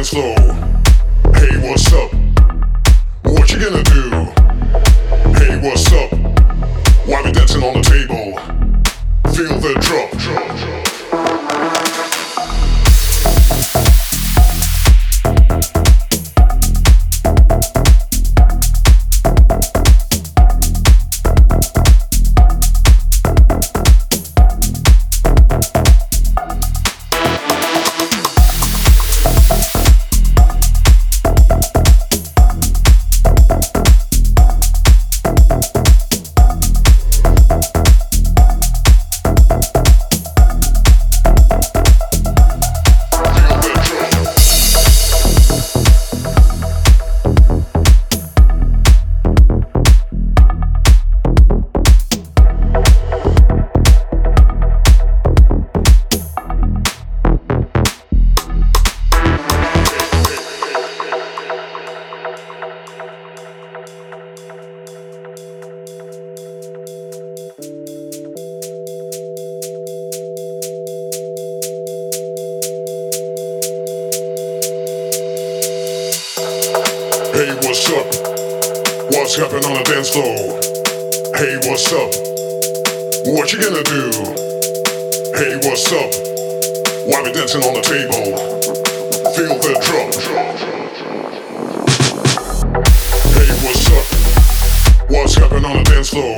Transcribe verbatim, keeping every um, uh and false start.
dance floor. Hey, what's up? What you gonna do? Hey, what's up? Why we dancing on the table? Feel the drop, drop, drop. Hey, what's up? What's happening on the dance floor? Hey, what's up? What you gonna do? Hey, what's up? Why we dancing on the table? Feel the drop. Hey, what's up? What's happening on the dance floor?